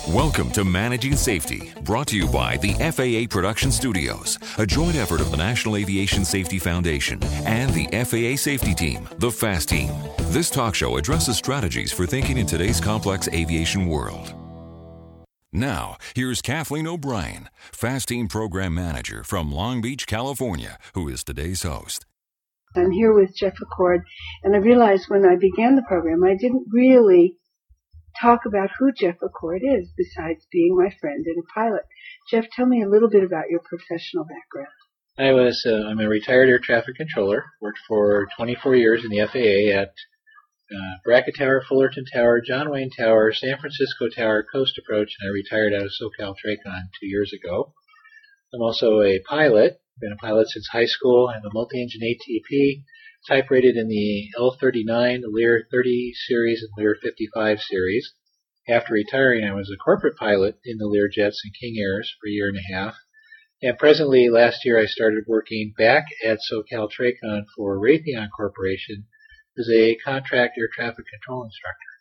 Welcome to Managing Safety, brought to you by the FAA Production Studios, a joint effort of the National Aviation Safety Foundation and the FAA Safety Team, the FAST Team. This talk show addresses strategies for thinking in today's complex aviation world. Now, here's Kathleen O'Brien, FAST Team Program Manager from Long Beach, California, who is today's host. I'm here with Jeff Accord, and I realized when I began the program I didn't really talk about who Jeff Accord is, besides being my friend and a pilot. Jeff, tell me a little bit about your professional background. I'm a retired air traffic controller. Worked for 24 years in the FAA at Brackett Tower, Fullerton Tower, John Wayne Tower, San Francisco Tower, Coast Approach, and I retired out of SoCal TRACON 2 years ago. I'm also a pilot. Been a pilot since high school. I'm a multi-engine ATP, type rated in the L39, the Lear 30 series, and Lear 55 series. After retiring, I was a corporate pilot in the Lear Jets and King Airs for a year and a half. And presently, last year, I started working back at SoCal TRACON for Raytheon Corporation as a contract air traffic control instructor.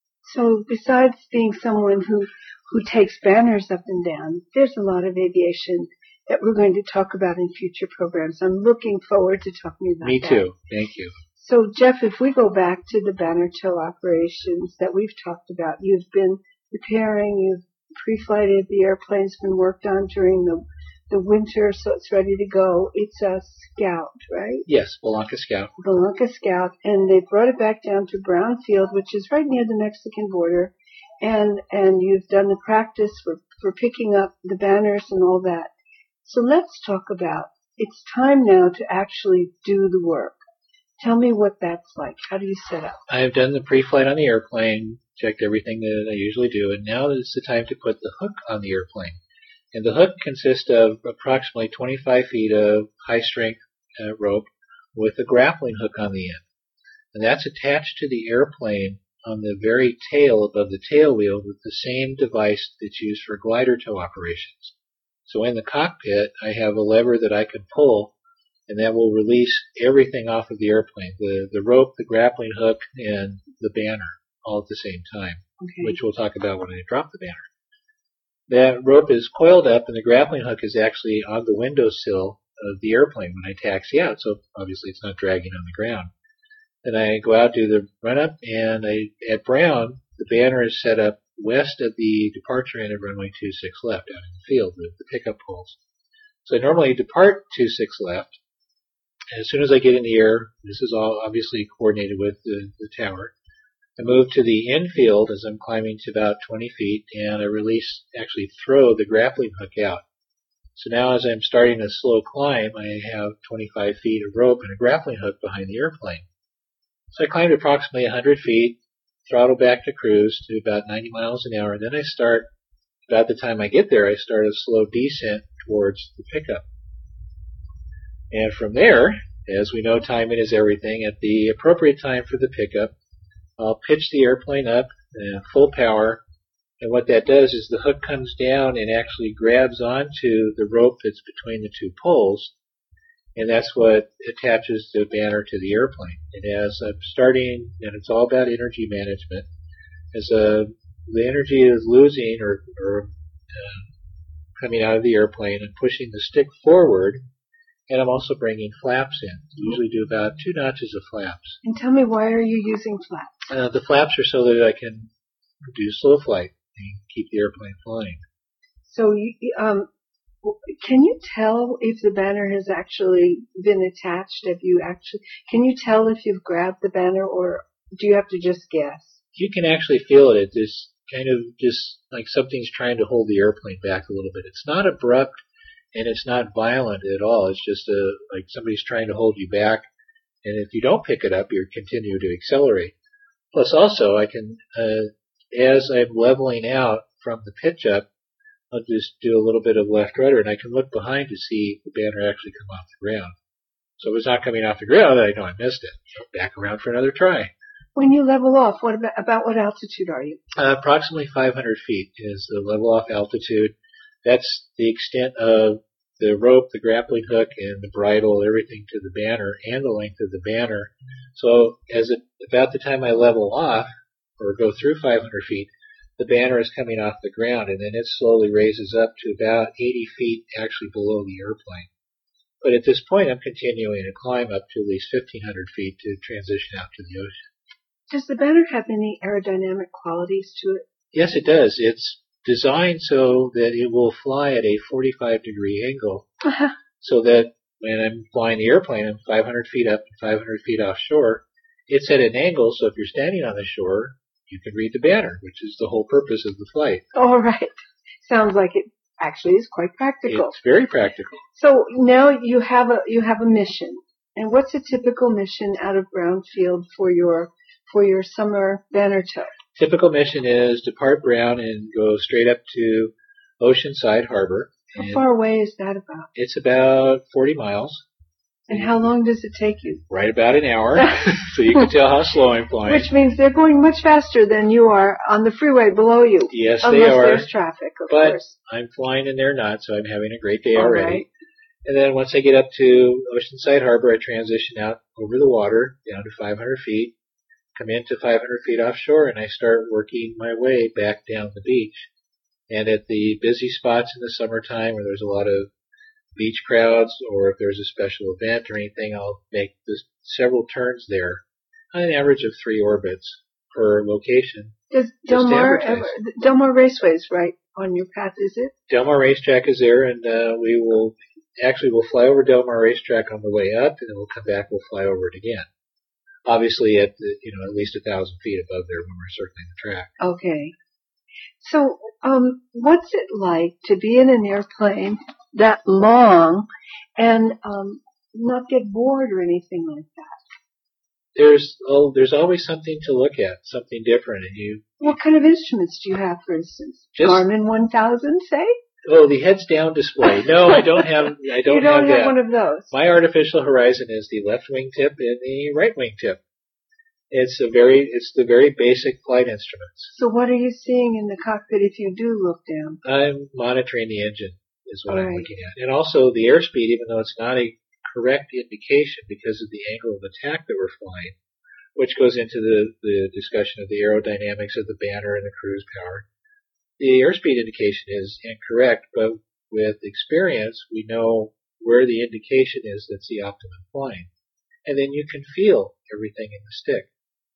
So besides being someone who takes banners up and down, there's a lot of aviation that we're going to talk about in future programs. I'm looking forward to talking about that. Me too. Thank you. So, Jeff, if we go back to the banner tow operations that we've talked about, you've been repairing, you've pre-flighted, the airplane's been worked on during the winter, so it's ready to go. It's a Scout, right? Yes, Bellanca Scout. Bellanca Scout, and they brought it back down to Brown Field, which is right near the Mexican border, and you've done the practice for picking up the banners and all that. So let's talk about, it's time now to actually do the work. Tell me what that's like. How do you set up? I've done the pre-flight on the airplane, checked everything that I usually do, and now is the time to put the hook on the airplane. And the hook consists of approximately 25 feet of high-strength rope with a grappling hook on the end. And that's attached to the airplane on the very tail above the tail wheel with the same device that's used for glider tow operations. So in the cockpit, I have a lever that I can pull, and that will release everything off of the airplane, the rope, the grappling hook, and the banner, all at the same time, which we'll talk about when I drop the banner. That rope is coiled up, and the grappling hook is actually on the windowsill of the airplane when I taxi out, so obviously it's not dragging on the ground. Then I go out, do the run-up, and at Brown, the banner is set up west of the departure end of runway 26 left out in the field with the pickup poles. So I normally depart 26 left. And as soon as I get in the air, this is all obviously coordinated with the tower. I move to the infield as I'm climbing to about 20 feet, and I throw the grappling hook out. So now as I'm starting a slow climb, I have 25 feet of rope and a grappling hook behind the airplane. So I climbed approximately 100 feet, throttle back to cruise to about 90 miles an hour. Then about the time I get there, I start a slow descent towards the pickup. And from there, as we know, timing is everything. At the appropriate time for the pickup, I'll pitch the airplane up full power. And what that does is the hook comes down and actually grabs onto the rope that's between the two poles. And that's what attaches the banner to the airplane. And as I'm starting, and it's all about energy management, as the energy is losing or coming out of the airplane, and pushing the stick forward, and I'm also bringing flaps in. Usually do about 2 notches of flaps. And tell me, why are you using flaps? The flaps are so that I can do slow flight and keep the airplane flying. So can you tell if the banner has actually been attached? Can you tell if you've grabbed the banner, or do you have to just guess? You can actually feel it. It's kind of just like something's trying to hold the airplane back a little bit. It's not abrupt and it's not violent at all. It's just like somebody's trying to hold you back. And if you don't pick it up, you continue to accelerate. Plus also I can, as I'm leveling out from the pitch up, I'll just do a little bit of left rudder, and I can look behind to see the banner actually come off the ground. So if it's not coming off the ground, I know I missed it. So back around for another try. When you level off, what altitude are you? Approximately 500 feet is the level off altitude. That's the extent of the rope, the grappling hook, and the bridle, everything to the banner, and the length of the banner. So about the time I level off, or go through 500 feet, the banner is coming off the ground, and then it slowly raises up to about 80 feet actually below the airplane. But at this point, I'm continuing to climb up to at least 1,500 feet to transition out to the ocean. Does the banner have any aerodynamic qualities to it? Yes, it does. It's designed so that it will fly at a 45-degree angle, so that when I'm flying the airplane, I'm 500 feet up and 500 feet offshore. It's at an angle, so if you're standing on the shore, you can read the banner, which is the whole purpose of the flight. All right. Sounds like it actually is quite practical. It's very practical. So now you have a mission. And what's a typical mission out of Brownfield for your summer banner tow? Typical mission is depart Brown and go straight up to Oceanside Harbor. How far away is that about? It's about 40 miles. And how long does it take you? Right about an hour, so you can tell how slow I'm flying. Which means they're going much faster than you are on the freeway below you. Yes, they are. Unless there's traffic, of course. But I'm flying and they're not, so I'm having a great day already. Right. And then once I get up to Oceanside Harbor, I transition out over the water down to 500 feet, come into 500 feet offshore, and I start working my way back down the beach. And at the busy spots in the summertime where there's a lot of beach crowds, or if there's a special event or anything, I'll make several turns there on an average of 3 orbits per location. Does Del Mar Raceway is right on your path, is it? Del Mar Racetrack is there, and we'll fly over Del Mar Racetrack on the way up, and then we'll come back, we'll fly over it again. Obviously at least 1,000 feet above there when we're circling the track. Okay. So, what's it like to be in an airplane that long and not get bored or anything like that? There's always something to look at, something different, and What kind of instruments do you have, for instance? Garmin 1000, say? Oh, the heads down display. No, I don't have. I don't you don't have that. one of those. My artificial horizon is the left wing tip and the right wing tip. It's the very basic flight instruments. So what are you seeing in the cockpit if you do look down? I'm monitoring the engine is what I'm looking at. And also the airspeed, even though it's not a correct indication because of the angle of attack that we're flying, which goes into the discussion of the aerodynamics of the banner and the cruise power. The airspeed indication is incorrect, but with experience, we know where the indication is that's the optimum flying. And then you can feel everything in the stick.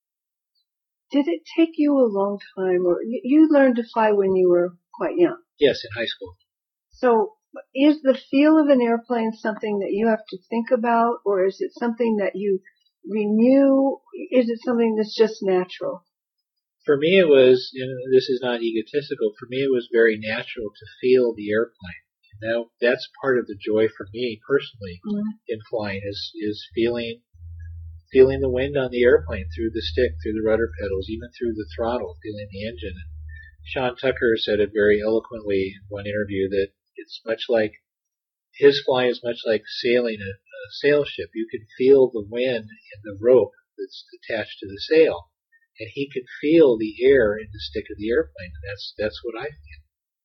Did it take you a long time, or you learned to fly when you were quite young? Yes, in high school. So is the feel of an airplane something that you have to think about, or is it something that you renew? Is it something that's just natural? For me, it was, this is not egotistical, for me it was very natural to feel the airplane. Now, that's part of the joy for me personally in flying is feeling the wind on the airplane through the stick, through the rudder pedals, even through the throttle, feeling the engine. And Sean Tucker said it very eloquently in one interview that it's much like, his flying is much like sailing a sail ship. You can feel the wind in the rope that's attached to the sail. And he can feel the air in the stick of the airplane. And that's what I feel.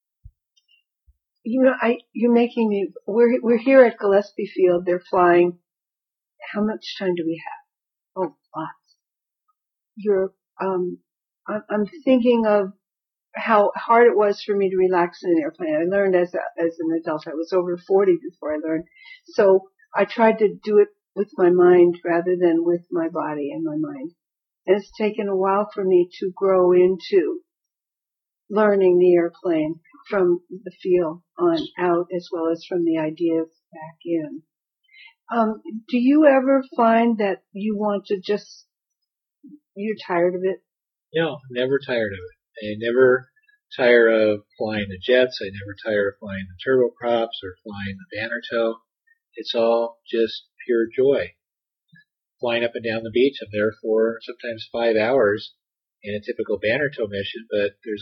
You're making me, we're here at Gillespie Field. They're flying. How much time do we have? Oh, lots. I'm thinking of how hard it was for me to relax in an airplane. I learned as an adult. I was over 40 before I learned. So I tried to do it with my mind rather than with my body and my mind. And it's taken a while for me to grow into learning the airplane from the feel on out as well as from the ideas back in. Do you ever find that you want to you're tired of it? No, I'm never tired of it. I never tire of flying the jets. I never tire of flying the turboprops or flying the banner tow. It's all just pure joy. Flying up and down the beach, I'm there for sometimes 5 hours in a typical banner tow mission, but there's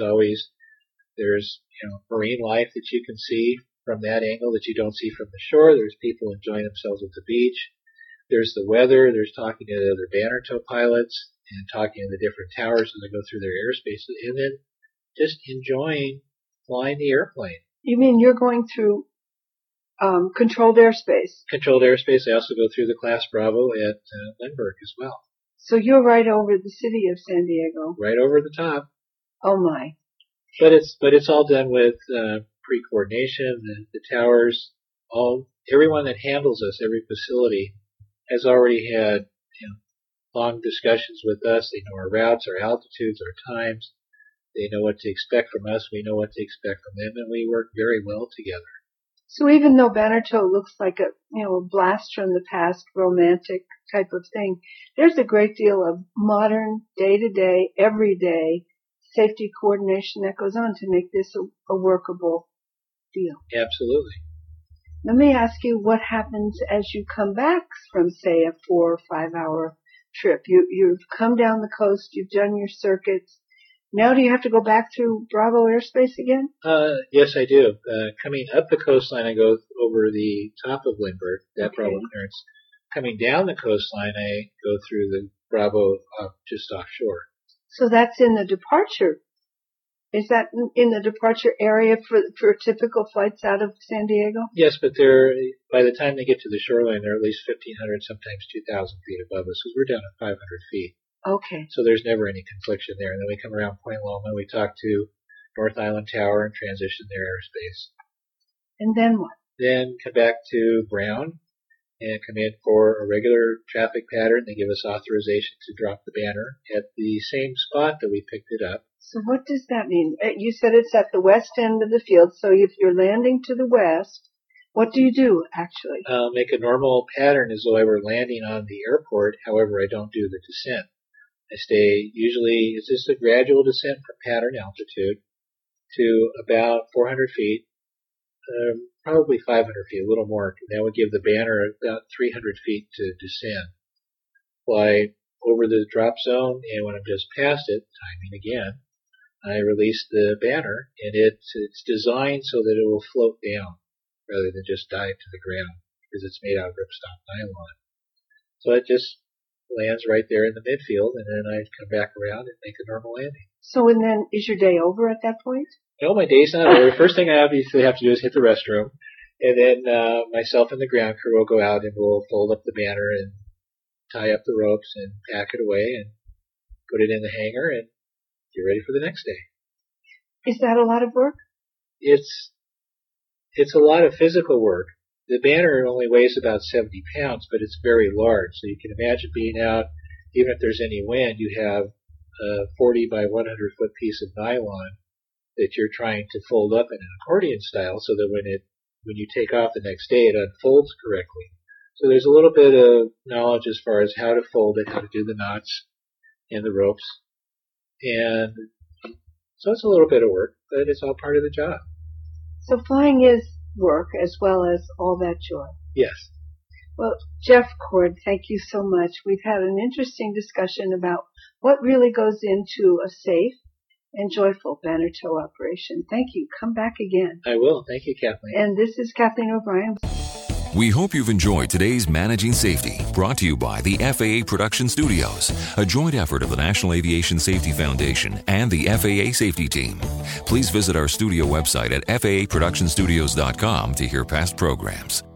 marine life that you can see from that angle that you don't see from the shore. There's people enjoying themselves at the beach. There's the weather. There's talking to other banner tow pilots and talking to the different towers as they go through their airspace, and then just enjoying flying the airplane. You mean you're going through controlled airspace? Controlled airspace. I also go through the Class Bravo at Lindbergh as well. So you're right over the city of San Diego. Right over the top. Oh my. But it's all done with pre-coordination. The towers, everyone that handles us, every facility, has already had long discussions with us. They know our routes, our altitudes, our times. They know what to expect from us. We know what to expect from them, and we work very well together. So even though Bannertoe looks like a blast from the past, romantic type of thing, there's a great deal of modern, day-to-day, everyday safety coordination that goes on to make this a workable deal. Absolutely. Let me ask you what happens as you come back from, say, a 4 or 5 hour trip. You've come down the coast, you've done your circuits. Now do you have to go back through Bravo airspace again? Yes, I do. Coming up the coastline, I go over the top of Lindbergh, that Bravo clearance. Coming down the coastline, I go through the Bravo just offshore. So that's in the departure. Is that in the departure area for typical flights out of San Diego? Yes, but by the time they get to the shoreline, they're at least 1,500, sometimes 2,000 feet above us, because we're down at 500 feet. Okay. So there's never any confliction there. And then we come around Point Loma, we talk to North Island Tower and transition their airspace. And then what? Then come back to Brown and come in for a regular traffic pattern. They give us authorization to drop the banner at the same spot that we picked it up. So what does that mean? You said it's at the west end of the field, so if you're landing to the west, what do you do, actually? Make a normal pattern as though I were landing on the airport. However, I don't do the descent. I stay, usually, it's just a gradual descent from pattern altitude to about 400 feet, probably 500 feet, a little more. That would give the banner about 300 feet to descend. Fly over the drop zone, and when I'm just past it, timing again, I release the banner, and it's designed so that it will float down rather than just dive to the ground, because it's made out of ripstop nylon. So it just lands right there in the midfield, and then I come back around and make a normal landing. So, and then is your day over at that point? No, my day's not over. First thing I obviously have to do is hit the restroom, and then myself and the ground crew will go out and we'll fold up the banner and tie up the ropes and pack it away and put it in the hangar and get ready for the next day. Is that a lot of work? It's a lot of physical work. The banner only weighs about 70 pounds, but it's very large. So you can imagine being out, even if there's any wind, you have a 40 by 100 foot piece of nylon that you're trying to fold up in an accordion style so that when you take off the next day, it unfolds correctly. So there's a little bit of knowledge as far as how to fold it, how to do the knots and the ropes. And so it's a little bit of work, but it's all part of the job. So flying is work as well as all that joy. Yes. Well, Jeff Cord, thank you so much. We've had an interesting discussion about what really goes into a safe and joyful Bannertoe operation. Thank you. Come back again. I will. Thank you, Kathleen. And this is Kathleen O'Brien. We hope you've enjoyed today's Managing Safety, brought to you by the FAA Production Studios, a joint effort of the National Aviation Safety Foundation and the FAA Safety Team. Please visit our studio website at faaproductionstudios.com to hear past programs.